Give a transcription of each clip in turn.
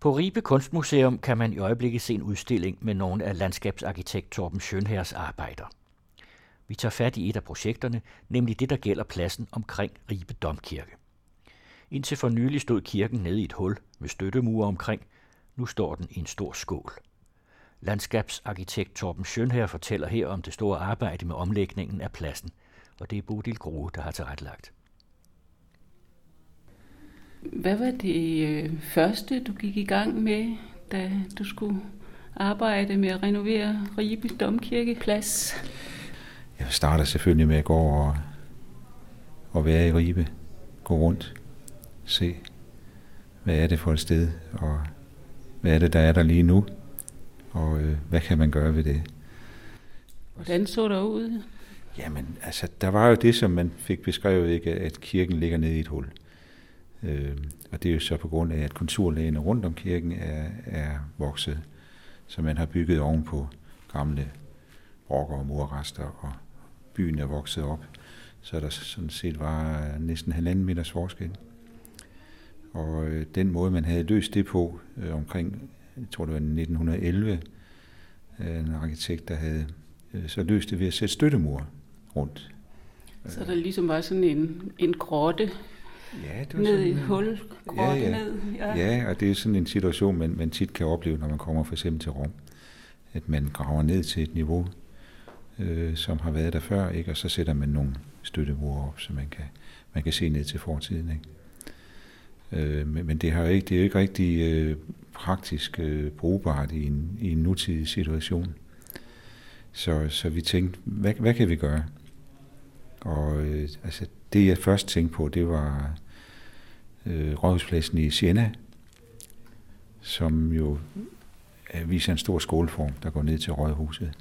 På Ribe Kunstmuseum kan man i øjeblikket se en udstilling med nogle af landskabsarkitekt Torben Schönherrs arbejder. Vi tager fat i et af projekterne, nemlig det, der gælder pladsen omkring Ribe Domkirke. Indtil for nylig stod kirken nede i et hul med støttemure omkring. Nu står den i en stor skål. Landskabsarkitekt Torben Schönherr fortæller her om det store arbejde med omlægningen af pladsen, og det er Bodil Grohe, der har tilrettelagt. Hvad var det første, du gik i gang med, da du skulle arbejde med at renovere Ribe Domkirkeplads? Jeg starter selvfølgelig med at gå over og være i Ribe, gå rundt, se, hvad er det for et sted, og hvad er det, der er der lige nu, og hvad kan man gøre ved det. Hvordan så der ud? Jamen, altså, der var jo det, som man fik beskrevet, ikke, at kirken ligger nede i et hul. Og det er jo så på grund af, at konturlagene rundt om kirken er vokset, så man har bygget ovenpå gamle brokker og murrester, og byen er vokset op, så der sådan set var næsten 1,5 meters forskel. Og den måde, man havde løst det på omkring, jeg tror det var 1911, en arkitekt, der havde så løst det ved at sætte støttemure rundt. Så der ligesom var sådan en grotte, ja, det var ned i et hul, grotte ned. Ja, og det er sådan en situation, man tit kan opleve, når man kommer for eksempel til Rom, at man graver ned til et niveau, som har været der før, ikke? Og så sætter man nogle støttemure op, så man kan se ned til fortiden, ikke? Men det er jo ikke rigtig praktisk brugbart i en nutidig situation. Så vi tænkte, hvad kan vi gøre? Og altså det jeg først tænkte på, det var rådhuspladsen i Siena, som jo viser en stor skålform, der går ned til rådhuset.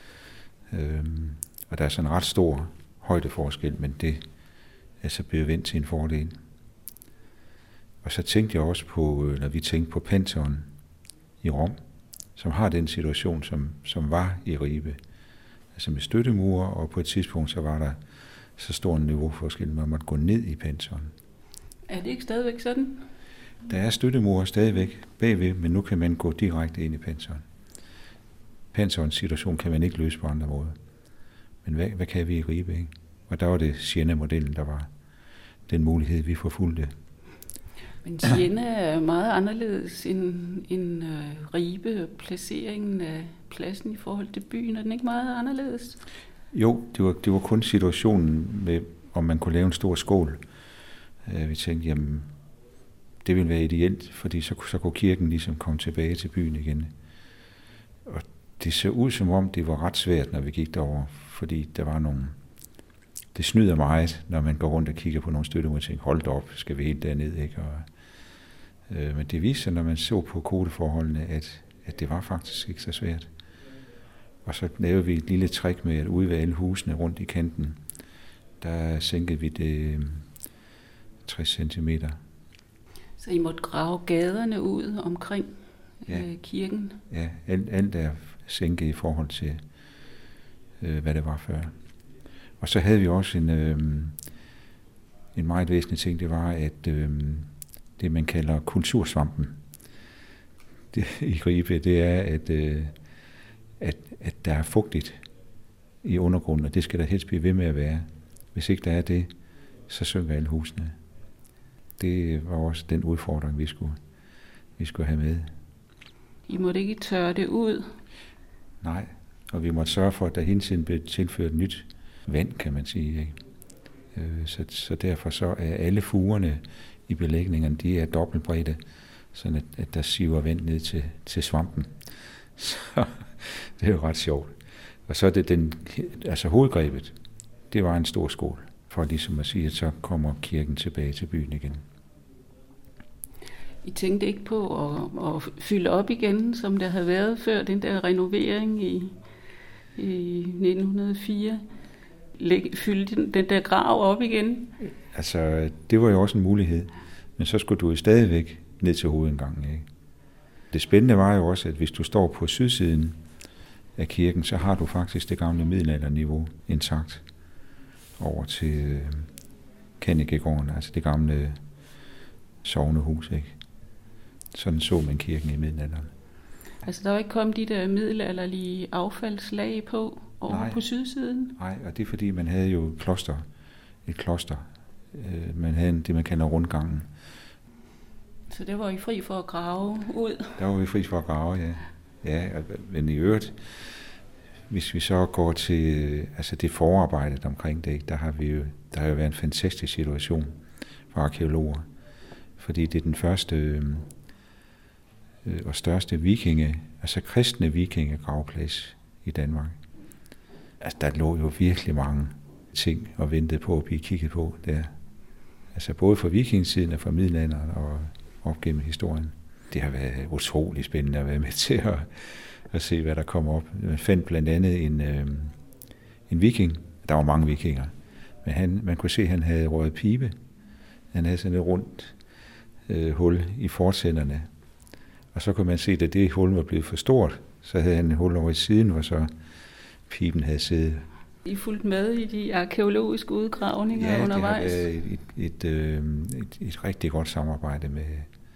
Og der er sådan en ret stor højdeforskel, men det er så blevet vendt til en fordel. Og så tænkte jeg også på, når vi tænkte på Pantheon i Rom, som har den situation, som var i Ribe. Altså med støttemure, og på et tidspunkt, så var der så stor en niveauforskel, man måtte gå ned i Pantheon. Er det ikke stadigvæk sådan? Der er støttemure stadigvæk bagved, men nu kan man gå direkte ind i Pantheon. Pantheons situation kan man ikke løse på andre måder. Men hvad kan vi i Ribe, ikke? Og der var det Siena-modellen, der var den mulighed, vi forfulgte. Men Siena er meget anderledes end Ribe. Placeringen af pladsen i forhold til byen, er den ikke meget anderledes? Jo, det var kun situationen med, om man kunne lave en stor skål. Vi tænkte, jamen, det ville være ideelt, fordi så kunne kirken ligesom komme tilbage til byen igen. Og det så ud som om, det var ret svært, når vi gik derover, fordi der var nogle... Det snyder meget, når man går rundt og kigger på nogle støttemure og tænker, hold da op, skal vi helt derned, ikke? Men det viste sig, når man så på kodeforholdene, at det var faktisk ikke så svært. Og så lavede vi et lille trick med at ude ved alle husene rundt i kanten. Der sænkede vi det 60 centimeter. Så I måtte grave gaderne ud omkring kirken? Ja, alt er sænket i forhold til, hvad det var før. Og så havde vi også en meget væsentlig ting, det var, at det man kalder kultursvampen i Ribe, det er, at der er fugtigt i undergrunden, og det skal der helst blive ved med at være. Hvis ikke der er det, så synker alle husene. Det var også den udfordring, vi skulle have med. I måtte ikke tørre det ud? Nej, og vi måtte sørge for, at der hele tiden blev tilført nyt vand, kan man sige, ikke? Så derfor så er alle fugerne i belægningerne, de er dobbeltbredde, sådan at der siver vand ned til svampen. Så det er jo ret sjovt. Og så er det hovedgrebet, det var en stor skål, for ligesom at sige, at så kommer kirken tilbage til byen igen. I tænkte ikke på at fylde op igen, som der havde været før den der renovering i 1904? Fylde den der grav op igen? Altså, det var jo også en mulighed, men så skulle du jo stadigvæk ned til hovedindgangen, ikke? Det spændende var jo også, at hvis du står på sydsiden af kirken, så har du faktisk det gamle middelalderniveau intakt over til Kannikegården, altså det gamle sognehus, ikke? Sådan så man kirken i middelalderen. Altså der var ikke kommet de der middelalderlige affaldslag over på sydsiden? Nej, og det er fordi, man havde jo et kloster. Man havde det, man kalder rundgangen. Så det var I fri for at grave ud? Der var vi fri for at grave, ja. Ja, men i øvrigt, hvis vi så går til det forarbejdet omkring det, der har jo været en fantastisk situation for arkeologer. Fordi det er den første og største kristne vikingegravplads i Danmark. Altså, der lå jo virkelig mange ting og ventede på at blive kigget på der. Altså både fra vikingetiden og fra middelalderen og op gennem historien. Det har været utrolig spændende at være med til at se, hvad der kommer op. Man fandt blandt andet en viking. Der var mange vikinger. Men man kunne se, at han havde røget pibe. Han havde sådan et rundt hul i fortænderne. Og så kunne man se, at det hul var blevet for stort. Så havde han et hul over i siden, hvor så piben havde siddet. I fulgte med i de arkeologiske udgravninger undervejs? Ja, det har været et rigtig godt samarbejde med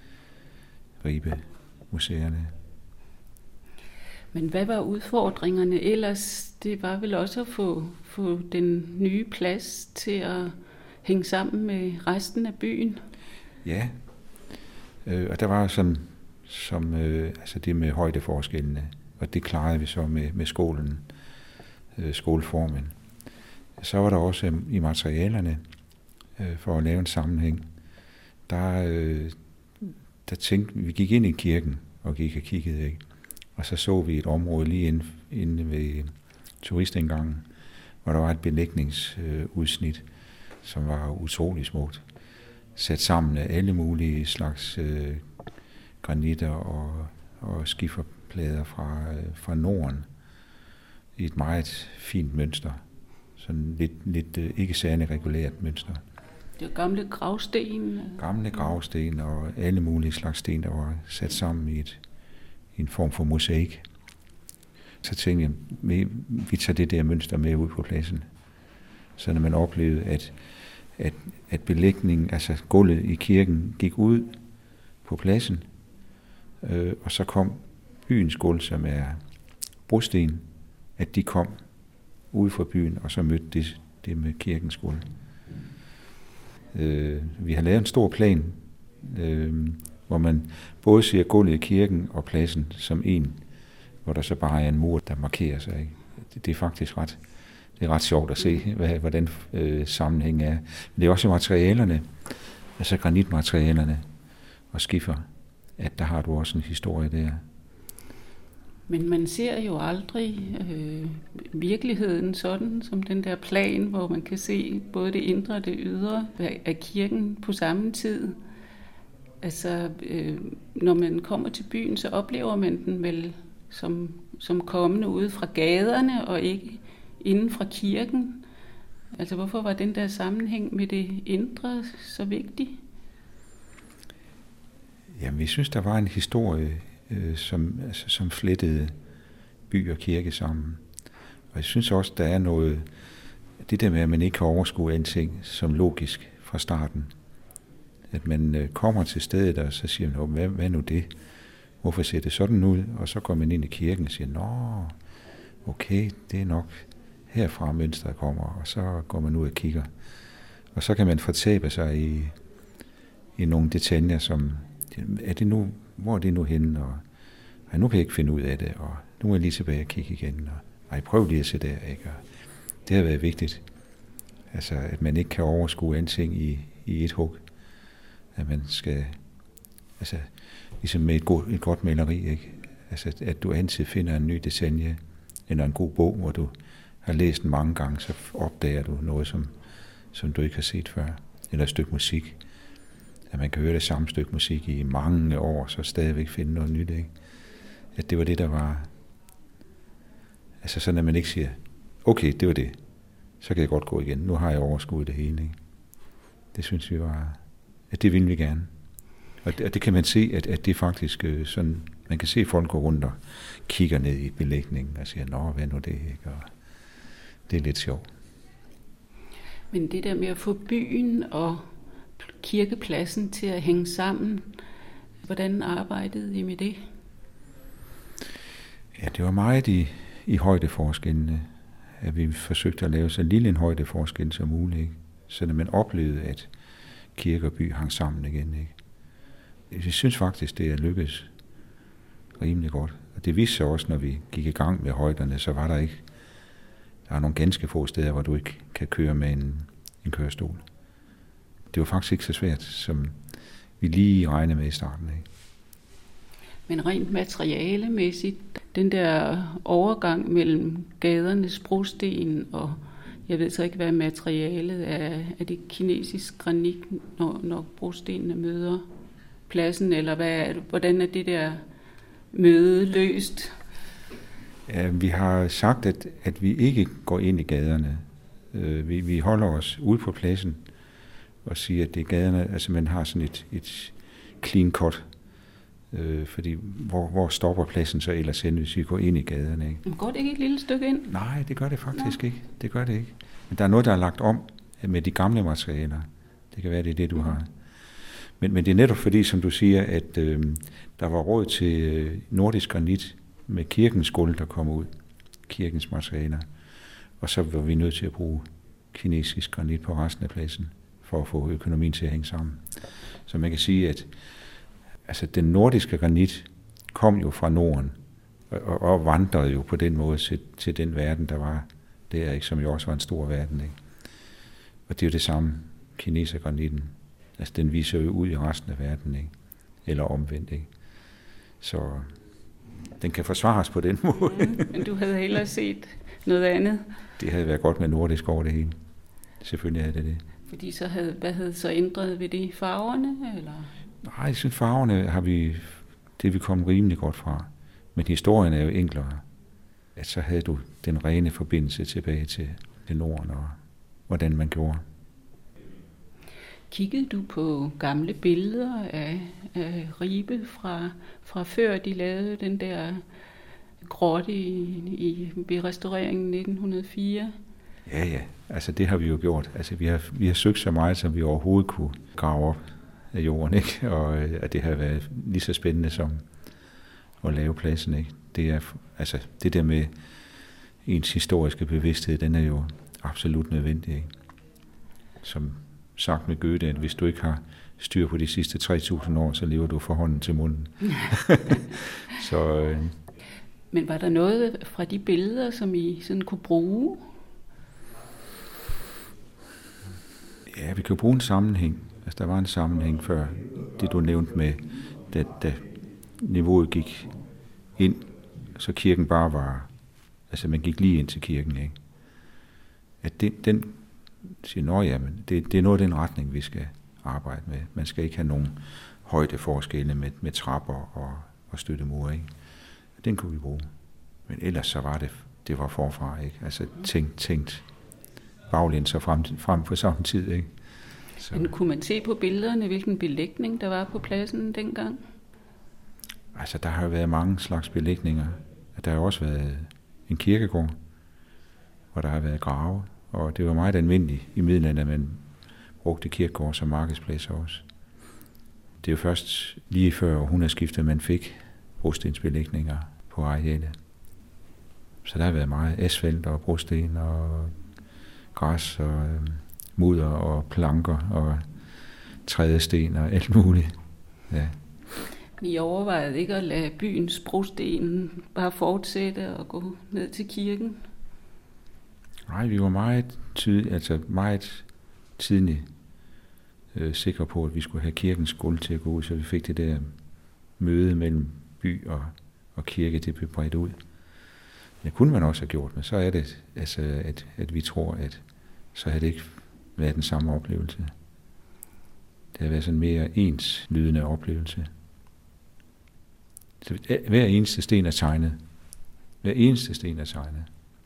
Ribe-museerne. Men hvad var udfordringerne ellers? Det var vel også at få den nye plads til at hænge sammen med resten af byen? Ja, og der var som det med højdeforskellene, og det klarede vi så med skoleformen. Så var der også i materialerne, for at lave en sammenhæng, der tænkte vi gik ind i kirken og gik og kiggede, ikke? Og så vi et område lige inde ved turistindgangen, hvor der var et belægningsudsnit, som var utrolig smukt. Sat sammen af alle mulige slags granitter og skiferplader fra Norden i et meget fint mønster. Sådan lidt ikke særlig regulært mønster. Det var gamle gravsten? Gamle gravsten og alle mulige slags sten, der var sat sammen i en form for mosaik. Så tænkte jeg, vi tager det der mønster med ud på pladsen. Så når man oplevede, at belægningen, altså gulvet i kirken, gik ud på pladsen, og så kom byens gulv, som er brosten, at de kom ude fra byen, og så mødte det med kirkens gulv. Vi har lavet en stor plan, hvor man både ser gulvet i kirken og pladsen som en, hvor der så bare er en mur, der markerer sig. Ikke? Det er faktisk ret sjovt at se, hvordan sammenhængen er. Men det er også materialerne, altså granitmaterialerne og skifer, at der har du også en historie der. Men man ser jo aldrig virkeligheden sådan, som den der plan, hvor man kan se både det indre og det ydre af kirken på samme tid. Altså, når man kommer til byen, så oplever man den vel som kommende ude fra gaderne og ikke inden fra kirken. Altså, hvorfor var den der sammenhæng med det indre så vigtig? Jamen, jeg synes, der var en historie, som flettede by og kirke sammen. Og jeg synes også, der er noget, det der med, at man ikke kan overskue en ting som logisk fra starten. At man kommer til stedet, og så siger man, hvad nu det? Hvorfor ser det sådan ud? Og så går man ind i kirken og siger, nå, okay, det er nok herfra mønstret kommer, og så går man ud og kigger. Og så kan man fortabe sig i nogle detaljer, som, hvor er det nu henne, og nu kan jeg ikke finde ud af det, og nu er jeg lige tilbage og kigge igen, og prøv lige at se der, ikke? Og det har været vigtigt, altså at man ikke kan overskue en ting i et hug, at man skal, altså ligesom med et godt maleri, ikke? Altså at du altid finder en ny detalje, eller en god bog, hvor du har læst den mange gange, så opdager du noget, som du ikke har set før, eller et stykke musik. At man kan høre det samme stykke musik i mange år, så stadigvæk finde noget nyt, ikke? At det var det, der var, altså sådan, at man ikke siger, okay, det var det, så kan jeg godt gå igen, nu har jeg overskuet det hele, ikke? Det synes vi var, at det ville vi gerne. Og det kan man se, at det er faktisk sådan, man kan se folk gå rundt og kigger ned i belægningen og siger, nå, hvad nu det, ikke? Og det er lidt sjovt. Men det der med at få byen og kirkepladsen til at hænge sammen, Hvordan arbejdede I med det? Ja, det var meget i højdeforskellene, at vi forsøgte at lave så lille en højdeforskel som muligt, ikke? Så man oplevede, at kirke og by hang sammen igen. Ikke? Jeg synes faktisk, det er lykkedes rimelig godt. Og det viste sig også, når vi gik i gang med højderne, så var der er nogle ganske få steder, hvor du ikke kan køre med en kørestol. Det var faktisk ikke så svært, som vi lige regnede med i starten. Ikke? Men rent materialemæssigt, den der overgang mellem gadernes brosten og jeg ved så ikke, hvad materialet er det kinesisk granit, når brostenene møder pladsen, eller hvordan er det der møde løst? Ja, vi har sagt, at vi ikke går ind i gaderne. Vi holder os ude på pladsen og siger, at det er gaderne, altså man har sådan et clean cut, fordi hvor stopper pladsen så ellers hen, hvis vi går ind i gaderne? Ikke? Men går det ikke et lille stykke ind? Nej, det gør det faktisk ikke. Det gør det ikke. Men der er noget, der er lagt om med de gamle materialer. Det kan være, det er det, du har. Men det er netop fordi, som du siger, at der var råd til nordisk granit med kirkens gulv, der kom ud. Kirkens materialer. Og så var vi nødt til at bruge kinesisk granit på resten af pladsen, for at få økonomien til at hænge sammen. Så man kan sige, at altså, den nordiske granit kom jo fra Norden, og vandrede jo på den måde til den verden, der var der, ikke, som jo også var en stor verden. Ikke? Og det er jo det samme, kinesergranitten. Altså, den viser jo ud i resten af verden, ikke? Eller omvendt. Ikke? Så den kan forsvares på den måde. Men du havde hellere set noget andet? Det havde været godt med nordisk over det hele. Selvfølgelig havde det. Fordi hvad havde så ændret ved det? Farverne, eller? Nej, jeg synes farverne det er vi kommet rimelig godt fra. Men historien er jo enklere. At så havde du den rene forbindelse tilbage til Norden, og hvordan man gjorde. Kiggede du på gamle billeder af Ribe fra før de lavede den der grotte ved restaureringen 1904? Ja. Altså det har vi jo gjort. Altså vi har søgt så meget, som vi overhovedet kunne grave op af jorden, ikke? Og at det har været lige så spændende som at lave pladsen, ikke? Det er altså det der med ens historiske bevidsthed, den er jo absolut nødvendig, ikke? Som sagt med Goethe, at hvis du ikke har styr på de sidste 3.000 år, så lever du fra hånden til munden. Men var der noget fra de billeder, som I sådan kunne bruge? Ja, vi kan bruge en sammenhæng. Altså, der var en sammenhæng før det, du nævnte med, da niveauet gik ind, så kirken bare var, altså man gik lige ind til kirken, ikke? At den siger, men det er noget af den retning, vi skal arbejde med. Man skal ikke have nogen højdeforskelle med trapper og støttemure, ikke? Den kunne vi bruge. Men ellers så var det var forfra, ikke? Altså tænkt baglæns og frem på samme tid, ikke? Så. Men kunne man se på billederne, hvilken belægning der var på pladsen dengang? Altså, der har jo været mange slags belægninger. Der har jo også været en kirkegård, hvor der har været grave, og det var meget almindeligt i middelalderen, at man brugte kirkegård som markedsplads også. Det er jo først lige før århundredeskiftet, man fik brostensbelægninger på arealet. Så der har været meget asfalt og brosten og græs og mudder og planker og trædesten og alt muligt. Ja. I overvejede ikke at lade byens brosten bare fortsætte og gå ned til kirken? Nej, vi var meget tidligt sikre på, at vi skulle have kirkens gulv til at gå ud, så vi fik det der møde mellem by og kirke, det blev bredt ud. Det kunne man også have gjort, men så er det, altså, at vi tror, at så havde det ikke været den samme oplevelse. Det har været sådan en mere enslydende oplevelse. Så hver eneste sten er tegnet. Hver eneste sten er tegnet.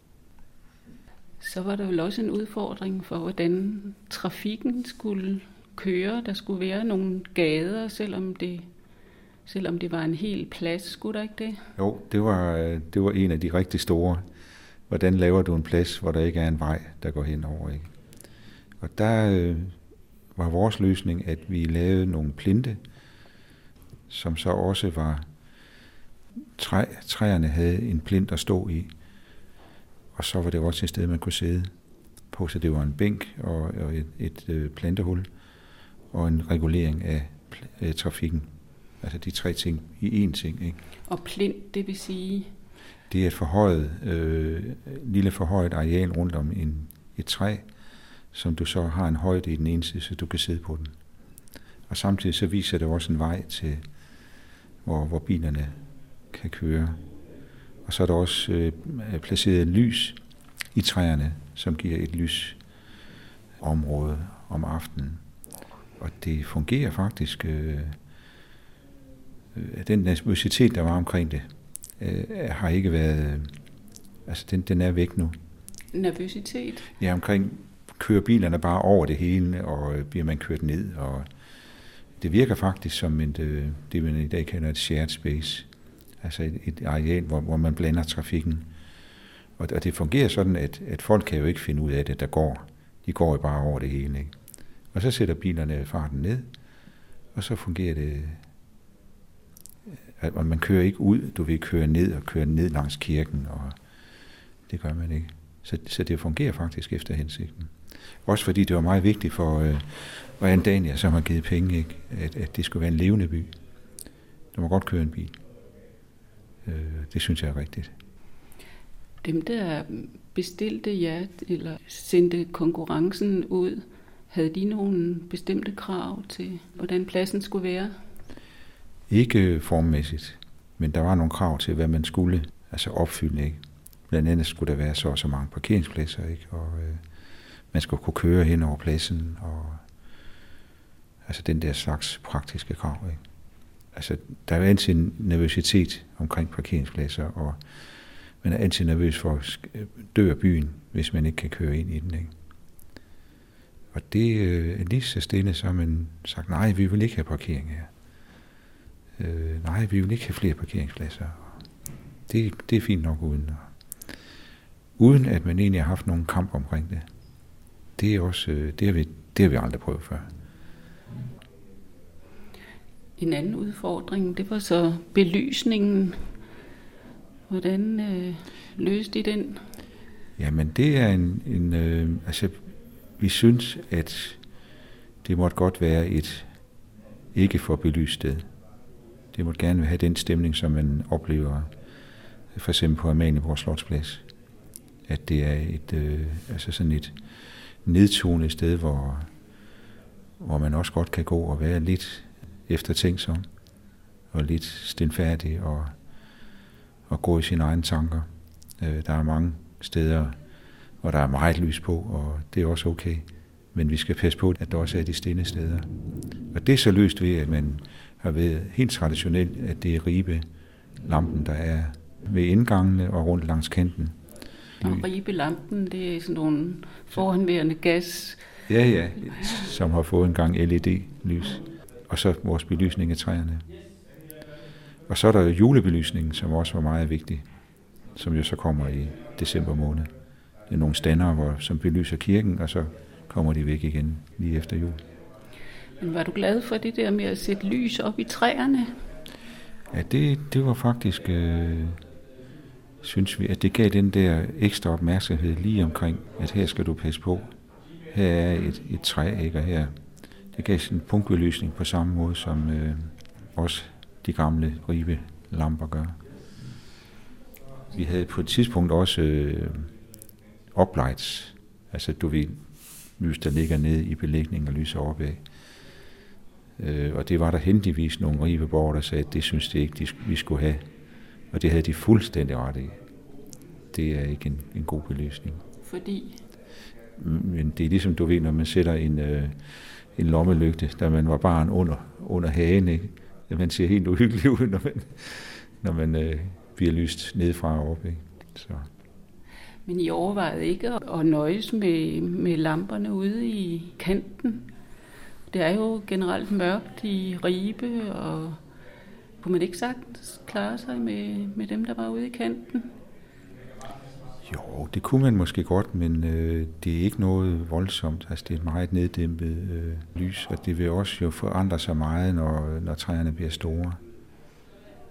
Så var der vel også en udfordring for, hvordan trafikken skulle køre. Der skulle være nogle gader, selvom det var en hel plads. Skulle der ikke det? Jo, det var en af de rigtig store. Hvordan laver du en plads, hvor der ikke er en vej, der går henover, ikke? Og der var vores løsning, at vi lavede nogle plinte, som så også var træerne havde en plint at stå i, og så var det også et sted, man kunne sidde på, så det var en bænk og et plantehul og en regulering af trafikken. Altså de 3 ting i én ting, ikke? Og plint, det vil sige? Det er et lille forhøjet areal rundt om et træ, som du så har en højde i den ene side, så du kan sidde på den. Og samtidig så viser det også en vej til, hvor bilerne kan køre. Og så er der også placeret lys i træerne, som giver et lysområde om aftenen. Og det fungerer faktisk. Den nervøsitet, der var omkring det, har ikke været... Altså, den er væk nu. Nervøsitet? Ja, omkring kører bilerne bare over det hele, og bliver man kørt ned. Og det virker faktisk som det, man i dag kalder et shared space. Altså et areal, hvor man blander trafikken. Og det fungerer sådan, at folk kan jo ikke finde ud af det, der går. De går jo bare over det hele, ikke? Og så sætter bilerne farten ned, og så fungerer det... Og man kører ikke ud, du vil køre ned langs kirken, og det gør man ikke. Så det fungerer faktisk efter hensigten. Også fordi det var meget vigtigt for Andania, som har givet penge, ikke? At det skulle være en levende by. Du må godt køre en bil. Det synes jeg er rigtigt. Dem, der bestilte jer, eller sendte konkurrencen ud, havde de nogle bestemte krav til, hvordan pladsen skulle være? Ikke formmæssigt, men der var nogle krav til, hvad man skulle opfylde, ikke? Blandt andet skulle der være så mange parkeringspladser, ikke? Og man skulle kunne køre hen over pladsen, og den der slags praktiske krav, ikke? Altså, der er altid en nervøsitet omkring parkeringspladser, og man er altid nervøs for at dø byen, hvis man ikke kan køre ind i den, ikke? Og det er lige så stille, så har man sagt, nej, vi vil ikke have parkering her. Nej, vi vil ikke have flere parkeringspladser. Det er fint nok uden at man egentlig har haft nogen kamp omkring det. Det er også, det har vi aldrig prøvet før. En anden udfordring, det var så belysningen. Hvordan løste I den? Jamen, det er vi synes, at det måtte godt være et ikke for belyst sted. Det måtte gerne have den stemning, som man oplever for eksempel på Amalienborg Slotsplads. At det er sådan et nedtonet sted, hvor man også godt kan gå og være lidt eftertænksom og lidt stilfærdig og gå i sine egne tanker. Der er mange steder, hvor der er meget lys på, og det er også okay. Men vi skal passe på, at der også er de stille steder. Og det er så løst ved, at man har været helt traditionelt, at det er Ribe-lampen, der er ved indgangene og rundt langs kanten. Og Ribe-lampen, det er sådan nogle forhenværende gas. Ja, som har fået en gang LED-lys. Og så vores belysning af træerne. Og så er der julebelysningen, som også var meget vigtig, som jo så kommer i december måned. Det er nogle standere, som belyser kirken, og så kommer de væk igen lige efter jul. Men var du glad for det der med at sætte lys op i træerne? Ja, det var faktisk, synes vi, at det gav den der ekstra opmærksomhed lige omkring, at her skal du passe på. Her er et træ, ikke? Og her. Det gav sådan en punktbelysning på samme måde, som også de gamle Ribe-lamper gør. Vi havde på et tidspunkt også uplights, altså du ved, lys, der ligger nede i belægningen og lyser opad. Og det var der heldigvis nogle Ribeborgere, der sagde, at det synes de ikke, vi skulle have. Og det havde de fuldstændig ret i. Det er ikke en god belysning. Fordi? Men det er ligesom, du ved, når man sætter en lommelygte, da man var barn under hagen, ikke? Man ser helt uhyggelig ud, når man bliver lyst nedefra og op, ikke? Så. Men I overvejede ikke at nøjes med lamperne ude i kanten? Det er jo generelt mørkt i Ribe, og kunne man ikke sagtens klare sig med dem, der var ude i kanten? Jo, det kunne man måske godt, men det er ikke noget voldsomt. Altså, det er et meget neddæmpet lys, og det vil også jo forandre sig meget, når træerne bliver store.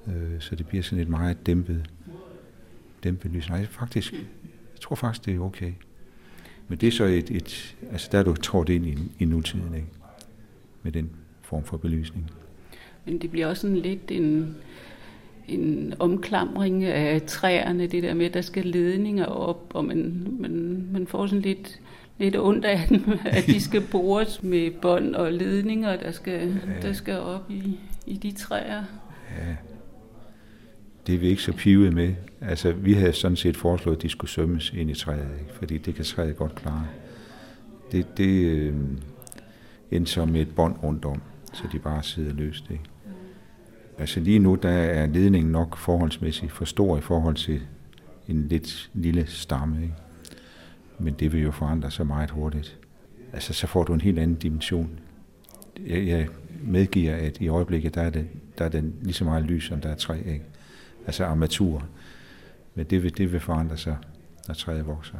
Så det bliver sådan et meget dæmpet lys. Nej, faktisk, jeg tror faktisk, det er okay. Men det er så altså der er du trådt ind i nutiden, ikke? Med den form for belysning. Men det bliver også sådan lidt en omklamring af træerne, det der med, at der skal ledninger op, og man får sådan lidt ondt af dem, at de skal bores med bånd og ledninger, der skal op i de træer. Ja, det er vi ikke så pivet med. Altså, vi havde sådan set foreslået, at de skulle sømmes ind i træet, ikke? Fordi det kan træet godt klare. Det endte så med et bånd rundt om, så de bare sidder løst, ikke? Altså lige nu, der er ledningen nok forholdsmæssigt for stor i forhold til en lidt lille stamme, ikke? Men det vil jo forandre sig meget hurtigt. Altså, så får du en helt anden dimension. Jeg medgiver, at i øjeblikket, der er den lige så meget lys, som der er træ, ikke? Altså armatur. Men det vil forandre sig, når træet vokser.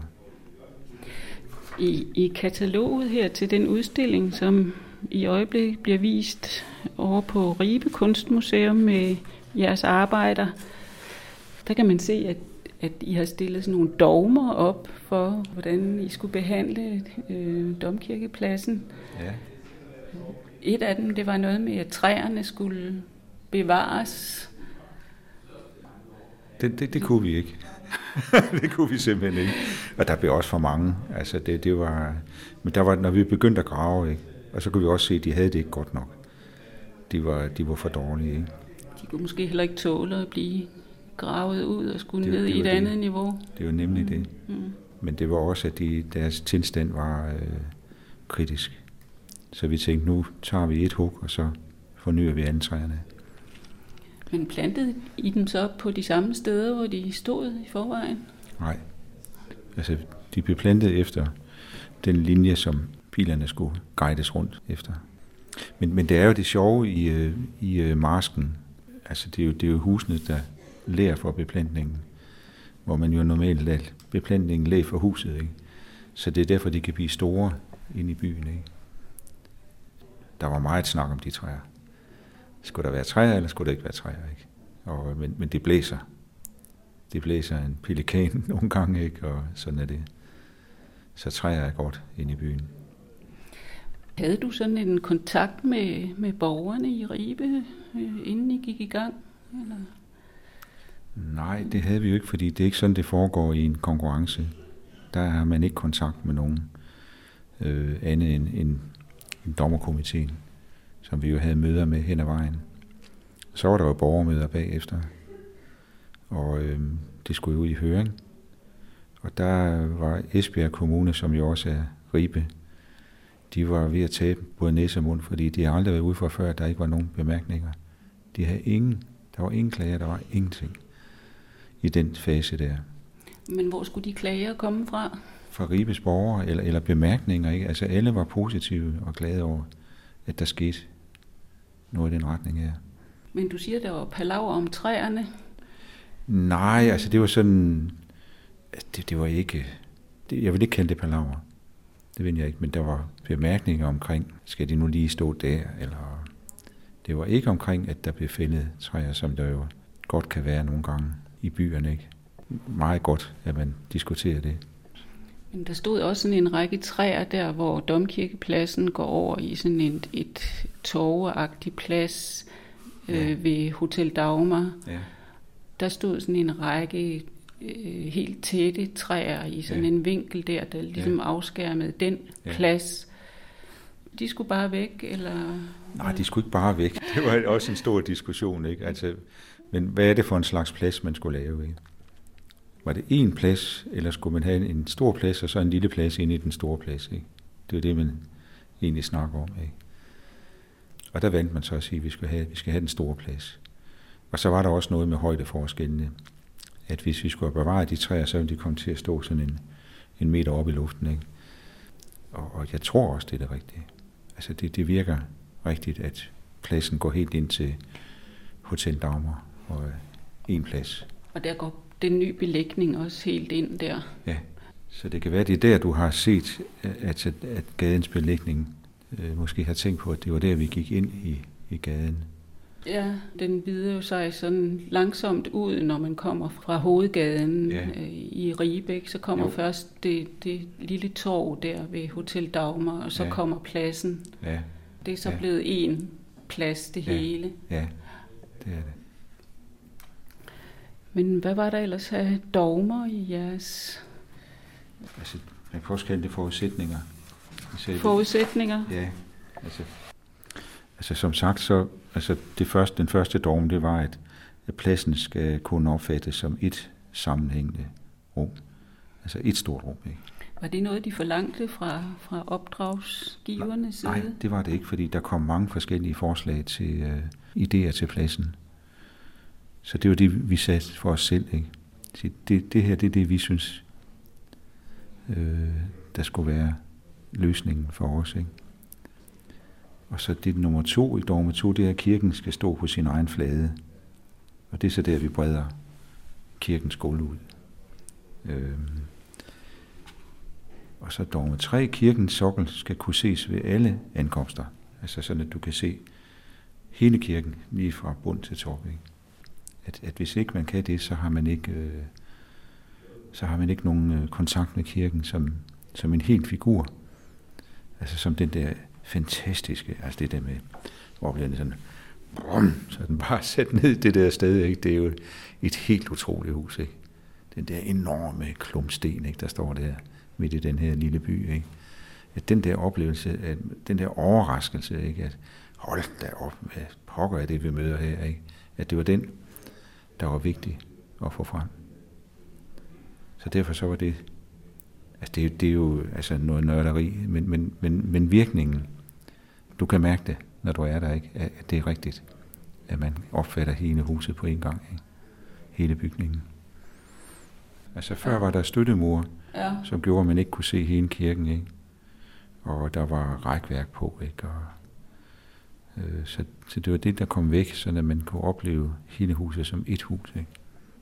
I kataloget her til den udstilling, som i øjeblikket bliver vist over på Ribe Kunstmuseum med jeres arbejder, der kan man se, at I har stillet sådan nogle dogmer op for, hvordan I skulle behandle domkirkepladsen. Ja. Et af dem, det var noget med, at træerne skulle bevares. Det kunne vi ikke. Det kunne vi simpelthen ikke. Og der blev også for mange. Altså det var, men der var, når vi begyndte at grave, ikke? Og så kunne vi også se, at de havde det ikke godt nok. De var for dårlige, ikke? De kunne måske heller ikke tåle at blive gravet ud og skulle ned i et andet niveau. Det var nemlig det. Men det var også, at deres tilstand var kritisk. Så vi tænkte, nu tager vi et hug, og så fornyer vi træerne. Men plantede I dem så på de samme steder, hvor de stod i forvejen? Nej. Altså, de blev plantet efter den linje, som pilerne skulle guides rundt efter. Men det er jo det sjove i marsken. Altså, det er jo husene, der lærer for beplantningen. Hvor man jo normalt lader beplantningen læge for huset, ikke? Så det er derfor, de kan blive store inde i byen, ikke? Der var meget snak om de træer. Skulle der være træer, eller skulle der ikke være træer, ikke? Men det blæser. Det blæser en pelikan nogle gange, ikke? Og sådan er det. Så træer er godt inde i byen. Havde du sådan en kontakt med borgerne i Ribe, inden I gik i gang? Eller? Nej, det havde vi jo ikke, fordi det er ikke sådan, det foregår i en konkurrence. Der har man ikke kontakt med nogen andet end dommerkomiteen, som vi jo havde møder med hen ad vejen. Så var der jo borgermøder bagefter, og det skulle jo ud i høring. Og der var Esbjerg Kommune, som jo også er Ribe, de var ved at tabe både næse og mund, fordi de har aldrig været ude for før, at der ikke var nogen bemærkninger. Der var ingen klager, der var ingenting i den fase der. Men hvor skulle de klager komme fra? Fra Ribes borgere, eller bemærkninger, ikke? Altså alle var positive og glade over, at der skete noget i den retning her. Men du siger, der var palaver om træerne? Nej, altså det var sådan, det var ikke, jeg vil ikke kalde det palaver. Det ved jeg ikke, men der var bemærkninger omkring, skal de nu lige stå der, eller det var ikke omkring, at der blev fældet træer, som der jo godt kan være nogle gange i byerne, ikke? Meget godt, at man diskuterer det. Men der stod også sådan en række træer der, hvor domkirkepladsen går over i sådan et torveagtig plads ved Hotel Dagmar. Ja. Der stod sådan en række helt tætte træer i sådan en vinkel der ligesom afskærmede den plads. De skulle bare væk, eller? Nej, de skulle ikke bare væk. Det var også en stor diskussion, ikke? Altså, men hvad er det for en slags plads, man skulle lave, ikke? Var det en plads, eller skulle man have en stor plads, og så en lille plads inde i den store plads, ikke? Det er det, man egentlig snakker om, ikke? Og der valgte man så at sige, at vi skal have den store plads. Og så var der også noget med højdeforskellene, at hvis vi skulle bevare de træer, så ville de komme til at stå sådan en meter op i luften, ikke? Og jeg tror også, det er det rigtige. Altså det virker rigtigt, at pladsen går helt ind til Hotel Dagmar og en plads. Og der går den nye belægning også helt ind der. Ja, så det kan være, det er der, du har set, at gadens belægning måske har tænkt på, at det var der, vi gik ind i gaden. Ja, den vider jo sig sådan langsomt ud, når man kommer fra hovedgaden i Ribe. Så kommer først det lille torv der ved Hotel Dagmar, og så kommer pladsen. Ja. Det er så blevet en plads, det hele. Ja, det er det. Men hvad var der ellers af dogmer i jeres... Altså, man kan også kalde det forudsætninger. Forudsætninger? Ja, altså som sagt, så den første dogme, det var, at pladsen skal kunne opfattes som et sammenhængende rum. Altså et stort rum, ikke? Var det noget, de forlangte fra opdragsgivernes side? Nej, det var det ikke, fordi der kom mange forskellige forslag til idéer til pladsen. Så det var det, vi satte for os selv, ikke? Det her, det er det, vi synes, der skulle være løsningen for os, ikke? Og så det nummer 2 i dogme 2, det er, at kirken skal stå på sin egen flade. Og det er så der, vi breder kirkens gulv ud. Og så dogme 3, kirkens sokkel skal kunne ses ved alle ankomster. Altså sådan, at du kan se hele kirken lige fra bund til top, ikke? At hvis ikke man kan det, så har man ikke nogen kontakt med kirken som en hel figur. Altså som den der fantastiske, altså det der med, hvor bliver det sådan, så den bare sat ned det der sted, ikke? Det er jo et helt utroligt hus, ikke? Den der enorme klumpsten, ikke? Der står der midt i den her lille by, ikke? At den der oplevelse, at den der overraskelse, ikke? At hold da op, hvad pokker er det, vi møder her, ikke? At det var den, der var vigtig at få frem. Så derfor så var det, altså det er jo altså noget nørderi, men virkningen, du kan mærke det, når du er der, ikke? At det er rigtigt, at man opfatter hele huset på en gang, ikke? Hele bygningen. Altså før var der støttemure, som gjorde, at man ikke kunne se hele kirken, ikke? Og der var rækværk på, ikke? Og, så det var det, der kom væk, så at man kunne opleve hele huset som et hus, ikke?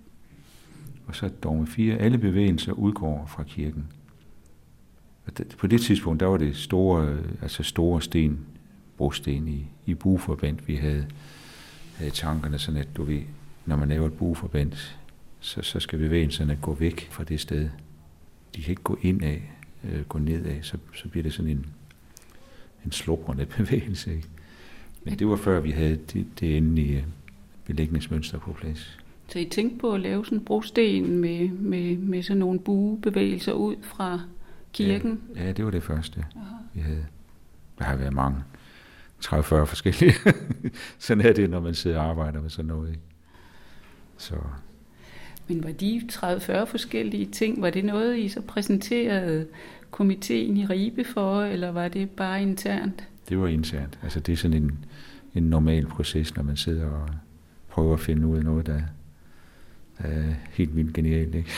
Og så dogme 4, alle bevægelser udgår fra kirken. Og på det tidspunkt, der var det store sten, brosten i bueforband, vi havde tankerne, sådan at du ved, når man laver et bueforband, så skal bevægelserne gå væk fra det sted. De kan ikke gå indad, gå nedad, så bliver det sådan en slubrende bevægelse, ikke? Men det var før vi havde det endelige belægningsmønster på plads. Så I tænkte på at lave sådan en brosten med sådan nogle buebevægelser ud fra kirken? Ja, det var det første, vi havde. Der har været mange, 30-40 forskellige. Sådan er det, når man sidder og arbejder med sådan noget, ikke? Så. Men var de 30-40 forskellige ting, var det noget, I så præsenterede komiteen i Ribe for, eller var det bare internt? Det var internt. Altså det er sådan en normal proces, når man sidder og prøver at finde ud af noget, der er helt vildt genialt, ikke?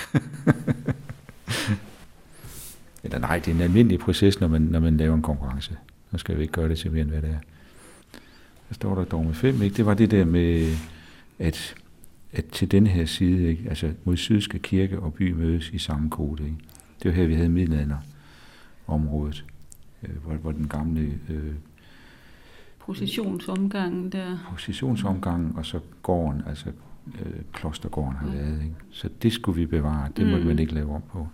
Eller nej, det er en almindelig proces, når man laver en konkurrence. Nu skal vi ikke gøre det til mere, end hvad det er. Der står der dogme 5, ikke? Det var det der med, at til den her side, ikke? Altså mod syd skal kirke og by mødes i samme kode, ikke? Det var her, vi havde middelalderområdet, hvor den gamle processionsomgangen der. Processionsomgangen, og så gården, altså klostergården har været, ikke? Så det skulle vi bevare, det måtte man ikke lave om på.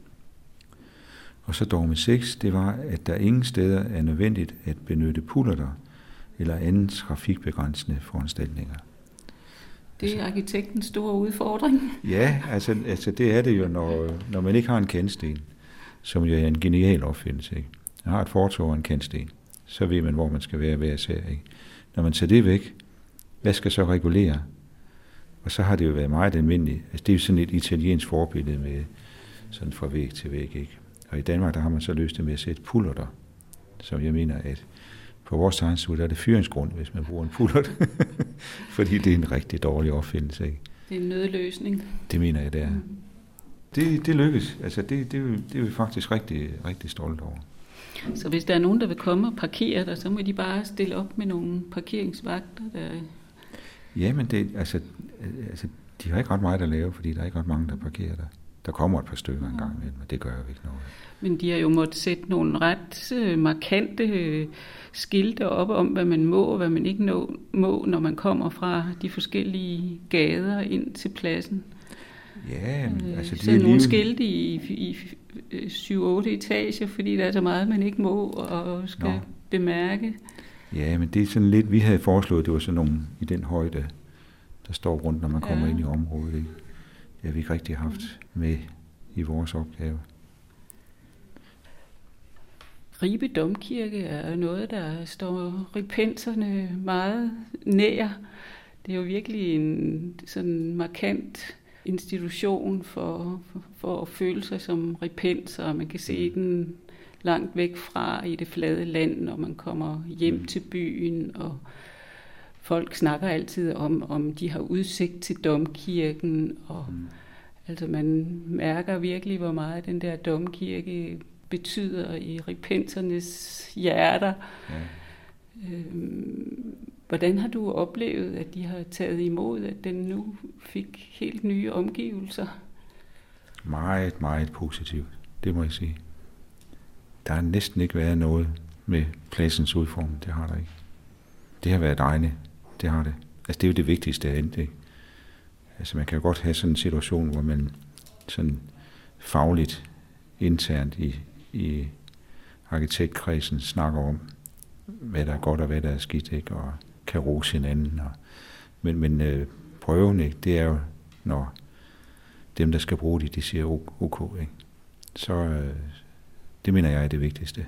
Og så dogme 6, det var, at der ingen steder er nødvendigt at benytte pullerter eller anden trafikbegrænsende foranstaltninger. Det er arkitektens store udfordring. Ja, altså det er det jo, når man ikke har en kantsten, som jo er en genial opfindelse, ikke? Man har et fortov og en kantsten, så ved man, hvor man skal være hver især, ikke? Når man tager det væk, hvad skal så regulere? Og så har det jo været meget almindeligt. Altså det er jo sådan et italiensk forbillede med sådan fra væg til væg, ikke? Og i Danmark, der har man så løst det med at sætte pullerter, som jeg mener, at på vores tegnestue, der er det fyringsgrund, hvis man bruger en pullert. Fordi det er en rigtig dårlig opfindelse, ikke? Det er en nødløsning. Det mener jeg, det er. Det lykkes. Altså det er vi faktisk rigtig, rigtig stolte over. Så hvis der er nogen, der vil komme og parkere der, så må de bare stille op med nogle parkeringsvagter, der... Ja, men det, altså, de har ikke ret meget at lave, fordi der er ikke ret mange, der parkerer der. Der kommer et par stykker en gang imellem, og det gør jo ikke noget. Men de har jo måttet sætte nogle ret markante skilte op om, hvad man må og hvad man ikke må, når man kommer fra de forskellige gader ind til pladsen. Ja, altså så nogle skilte i 7-8 etager, fordi der er så meget, man ikke må og skal bemærke. Ja, men det er sådan lidt, vi havde foreslået, det var sådan nogle i den højde, der står rundt, når man kommer ind i området. Ikke? Det har vi ikke rigtig haft med i vores opgave. Ribe Domkirke er noget, der står ripenserne meget nær. Det er jo virkelig en sådan markant institution for at føle sig som ripenser, og man kan se den langt væk fra i det flade land, når man kommer hjem til byen, og folk snakker altid om de har udsigt til domkirken, og altså man mærker virkelig, hvor meget den der domkirke betyder i ripensernes hjerter. Ja. Hvordan har du oplevet, at de har taget imod, at den nu fik helt nye omgivelser? Meget, meget positivt, det må jeg sige. Der har næsten ikke været noget med pladsens udformning, det har der ikke. Det har været dejligt, det har det. Altså det er jo det vigtigste af ikke? Altså man kan godt have sådan en situation, hvor man sådan fagligt, internt i arkitektkredsen snakker om, hvad der er godt og hvad der er skidt, ikke? Og kan rose hinanden. Men prøven, ikke? Det er jo, når dem, der skal bruge det, de siger OK, ikke? Så det mener jeg er det vigtigste.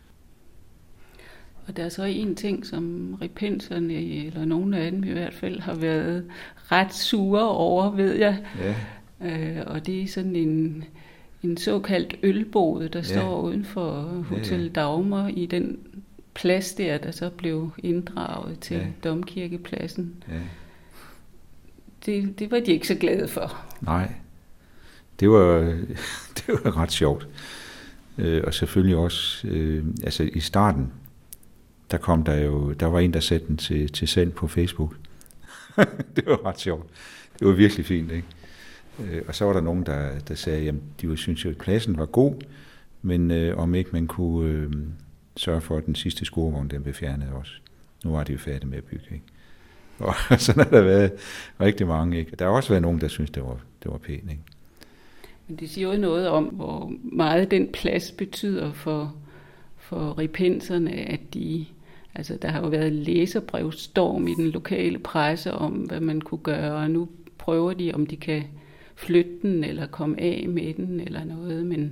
Og der er så en ting, som ripenserne, eller nogen af dem i hvert fald, har været ret sure over, ved jeg. Ja. Og det er sådan en såkaldt ølbod, der står uden for Hotel Dagmar i den plads der så blev inddraget til Domkirkepladsen. Ja. Det var de ikke så glade for. Nej, det var ret sjovt. Og selvfølgelig også, altså i starten, der var en, der satte den til salg på Facebook. Det var ret sjovt. Det var virkelig fint, ikke? Og så var der nogen, der sagde, jamen, de synes jo, at pladsen var god, men om ikke man kunne sørge for, at den sidste skurvogn, den blev fjernet også. Nu var de jo færdige med at bygge, ikke? Og sådan har der været rigtig mange, ikke? Der har også været nogen, der synes, det var pænt, ikke? Men det siger jo noget om, hvor meget den plads betyder for ripenserne, at der har jo været læserbrevsstorm i den lokale presse om, hvad man kunne gøre, og nu prøver de, om de kan flytte den, eller komme af med den, eller noget, men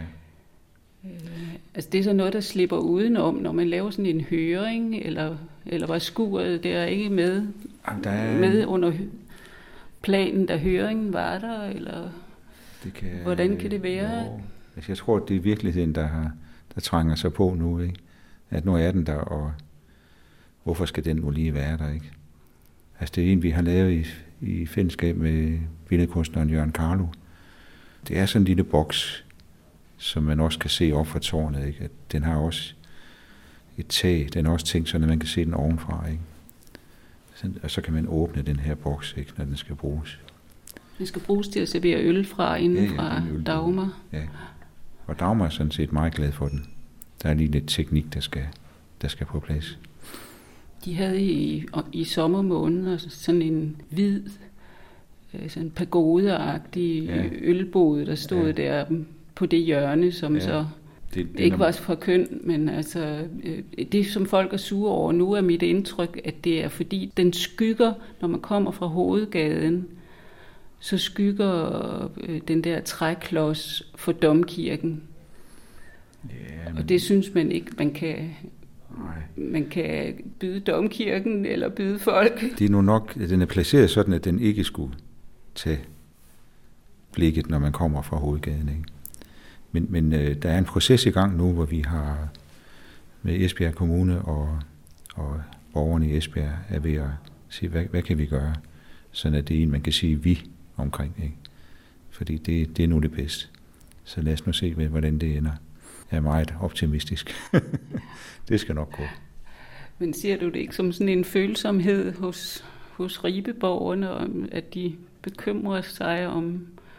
det er så noget, der slipper udenom, når man laver sådan en høring, eller var skuret der ikke med under planen, da høringen var der, eller hvordan kan det være? Jo. Altså, jeg tror, det er virkeligheden, der trænger sig på nu, ikke? At nu er den der, og hvorfor skal den nu lige være der, ikke? Altså, det er en, vi har lavet i fællesskab med billedkunstneren Jørgen Carlo. Det er sådan en lille boks, som man også kan se op fra tårnet, ikke? At den har også et tag, den er også tænkt sådan, at man kan se den ovenfra, ikke? Og så kan man åbne den her boks, ikke, når den skal bruges. Den skal bruges til at servere øl fra inden fra Dagmar. Ja, og Dagmar er sådan set meget glad for den. Der er lige lidt teknik, der skal på plads. De havde i sommermåneden sådan en hvid, sådan pagodeagtig ølbod, der stod der på det hjørne, som så det ikke var for køn, men altså det, som folk er sure over nu, er mit indtryk, at det er fordi, den skygger, når man kommer fra hovedgaden, så skygger den der træklods for domkirken. Ja, og det synes man ikke, man kan byde domkirken eller byde folk. Det er nu nok, at den er placeret sådan, at den ikke skulle tage blikket, når man kommer fra hovedgaden, ikke? Men der er en proces i gang nu, hvor vi har med Esbjerg Kommune og borgerne i Esbjerg er ved at sige, hvad kan vi gøre, sådan at det er en, man kan sige vi omkring, ikke? Fordi det er nu det bedste. Så lad os nu se, hvordan det ender. Jeg er meget optimistisk. Det skal nok gå. Men ser du det ikke som sådan en følsomhed hos Ribeborgerne, om at de bekymrer sig om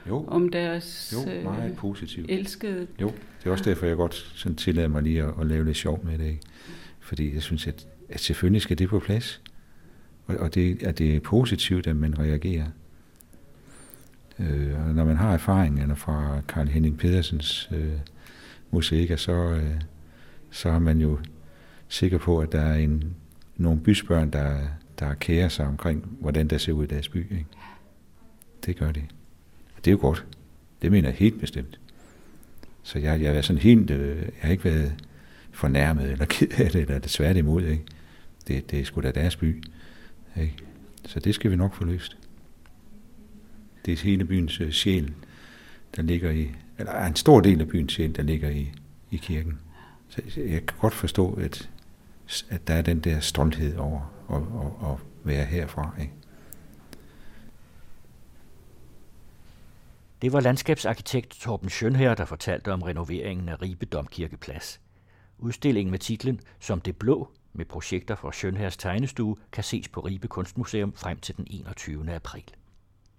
om deres meget positivt. Elskede. Jo, det er også derfor, jeg godt sådan tillader mig lige at lave lidt sjov med det. Ikke? Fordi jeg synes, at selvfølgelig skal det på plads. Og det er positivt, at man reagerer. Og når man har erfaringerne fra Carl Henning Pedersens musik, så er man jo sikker på, at der er nogle bysbørn, der kærer sig omkring, hvordan der ser ud i deres by. Ikke? Det gør det. Og det er jo godt. Det mener jeg helt bestemt. Så jeg er sådan helt, jeg har ikke været fornærmet eller ked af det, eller det svært imod. Ikke? Det er sgu da deres by. Ikke? Så det skal vi nok få løst. Det er hele byens sjæl, der ligger i, eller en stor del af byens sjæl, der ligger i kirken. Så jeg kan godt forstå, at der er den der stolthed over at være herfra. Ikke? Det var landskabsarkitekt Torben Schönherr, der fortalte om renoveringen af Ribe Domkirkeplads. Udstillingen med titlen Som det blå, med projekter fra Schönherrs tegnestue, kan ses på Ribe Kunstmuseum frem til den 21. april.